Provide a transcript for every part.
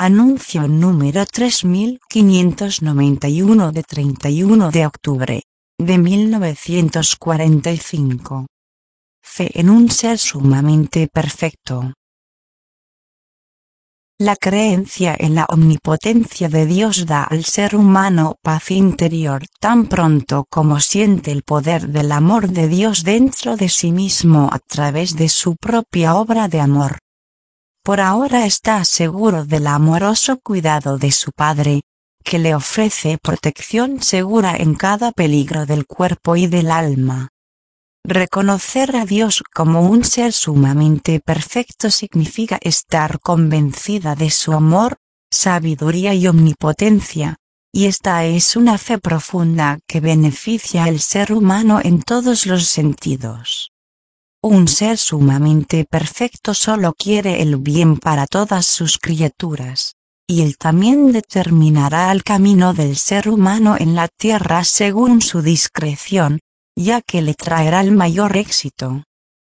Anuncio número 3591 de 31 de octubre de 1945. Fe en un ser sumamente perfecto. La creencia en la omnipotencia de Dios da al ser humano paz interior tan pronto como siente el poder del amor de Dios dentro de sí mismo a través de su propia obra de amor. Por ahora está seguro del amoroso cuidado de su Padre, que le ofrece protección segura en cada peligro del cuerpo y del alma. Reconocer a Dios como un ser sumamente perfecto significa estar convencida de su amor, sabiduría y omnipotencia, y esta es una fe profunda que beneficia al ser humano en todos los sentidos. Un ser sumamente perfecto solo quiere el bien para todas sus criaturas, y él también determinará el camino del ser humano en la tierra según su discreción, ya que le traerá el mayor éxito.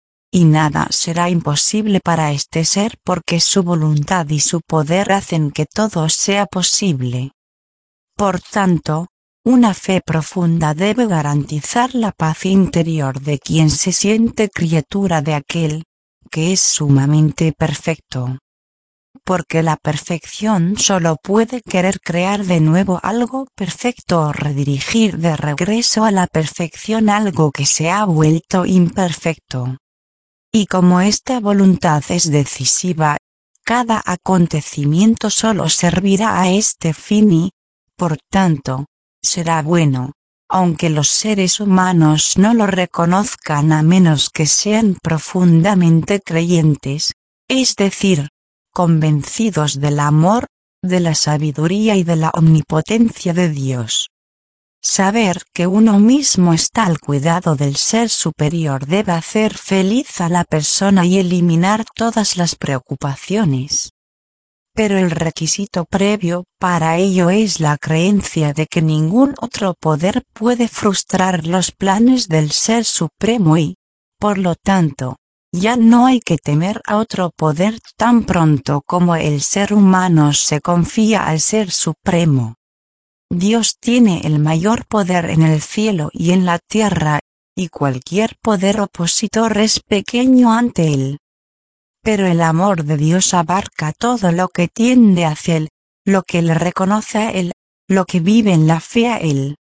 Y nada será imposible para este ser porque su voluntad y su poder hacen que todo sea posible. Por tanto, una fe profunda debe garantizar la paz interior de quien se siente criatura de aquel, que es sumamente perfecto. Porque la perfección solo puede querer crear de nuevo algo perfecto o redirigir de regreso a la perfección algo que se ha vuelto imperfecto. Y como esta voluntad es decisiva, cada acontecimiento solo servirá a este fin y, por tanto, será bueno, aunque los seres humanos no lo reconozcan a menos que sean profundamente creyentes, es decir, convencidos del amor, de la sabiduría y de la omnipotencia de Dios. Saber que uno mismo está al cuidado del ser superior debe hacer feliz a la persona y eliminar todas las preocupaciones. Pero el requisito previo para ello es la creencia de que ningún otro poder puede frustrar los planes del Ser Supremo y, por lo tanto, ya no hay que temer a otro poder tan pronto como el ser humano se confía al Ser Supremo. Dios tiene el mayor poder en el cielo y en la tierra, y cualquier poder opositor es pequeño ante él. Pero el amor de Dios abarca todo lo que tiende hacia él, lo que le reconoce a él, lo que vive en la fe a él.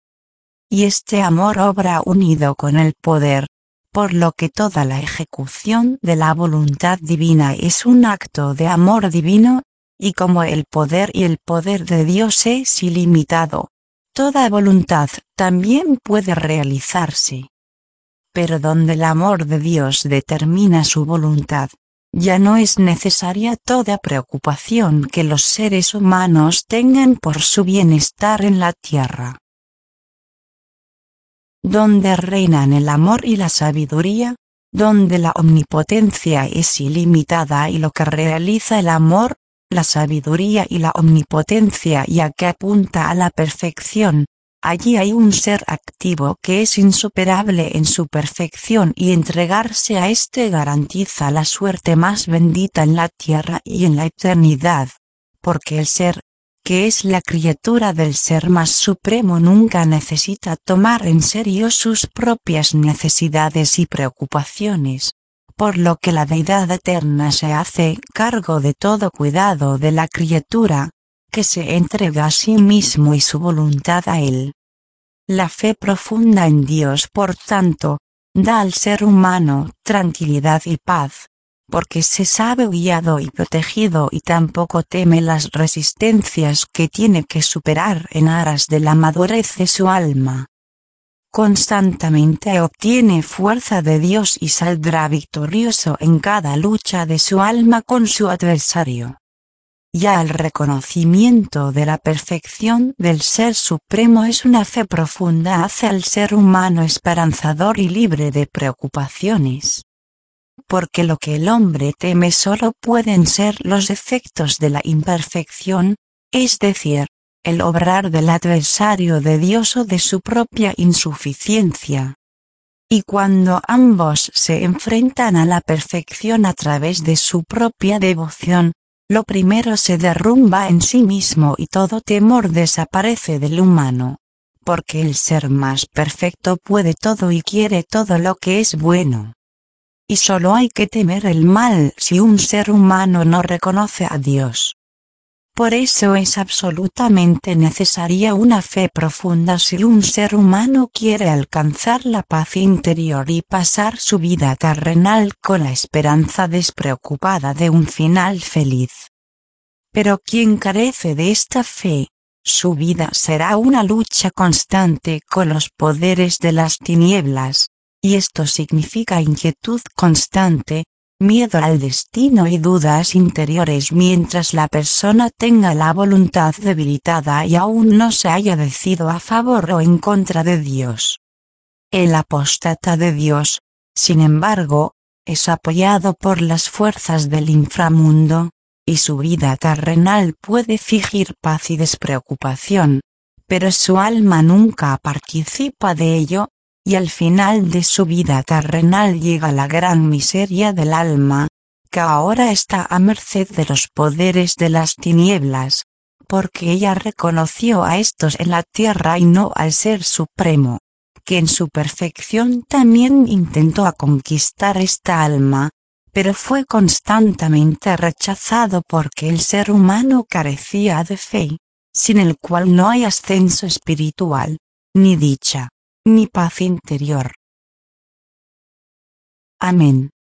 Y este amor obra unido con el poder, por lo que toda la ejecución de la voluntad divina es un acto de amor divino, y como el poder de Dios es ilimitado, toda voluntad también puede realizarse. Pero donde el amor de Dios determina su voluntad, ya no es necesaria toda preocupación que los seres humanos tengan por su bienestar en la tierra. Donde reinan el amor y la sabiduría, donde la omnipotencia es ilimitada y lo que realiza el amor, la sabiduría y la omnipotencia ya que apunta a la perfección, allí hay un ser activo que es insuperable en su perfección y entregarse a éste garantiza la suerte más bendita en la tierra y en la eternidad, porque el ser, que es la criatura del ser más supremo nunca necesita tomar en serio sus propias necesidades y preocupaciones, por lo que la deidad eterna se hace cargo de todo cuidado de la criatura, que se entrega a sí mismo y su voluntad a él. La fe profunda en Dios, por tanto, da al ser humano tranquilidad y paz, porque se sabe guiado y protegido y tampoco teme las resistencias que tiene que superar en aras de la madurez de su alma. Constantemente obtiene fuerza de Dios y saldrá victorioso en cada lucha de su alma con su adversario. Ya el reconocimiento de la perfección del Ser Supremo es una fe profunda hacia el ser humano esperanzador y libre de preocupaciones. Porque lo que el hombre teme solo pueden ser los efectos de la imperfección, es decir, el obrar del adversario de Dios o de su propia insuficiencia. Y cuando ambos se enfrentan a la perfección a través de su propia devoción, Lo primero se derrumba en sí mismo y todo temor desaparece del humano, porque el ser más perfecto puede todo y quiere todo lo que es bueno. Y solo hay que temer el mal si un ser humano no reconoce a Dios. Por eso es absolutamente necesaria una fe profunda si un ser humano quiere alcanzar la paz interior y pasar su vida terrenal con la esperanza despreocupada de un final feliz. Pero quien carece de esta fe, su vida será una lucha constante con los poderes de las tinieblas, y esto significa inquietud constante, miedo al destino y dudas interiores mientras la persona tenga la voluntad debilitada y aún no se haya decidido a favor o en contra de Dios. El apóstata de Dios, sin embargo, es apoyado por las fuerzas del inframundo, y su vida terrenal puede fingir paz y despreocupación, pero su alma nunca participa de ello, y al final de su vida terrenal llega la gran miseria del alma, que ahora está a merced de los poderes de las tinieblas, porque ella reconoció a estos en la tierra y no al Ser Supremo, que en su perfección también intentó conquistar esta alma, pero fue constantemente rechazado porque el ser humano carecía de fe, sin el cual no hay ascenso espiritual, ni dicha, ni paz interior. Amén.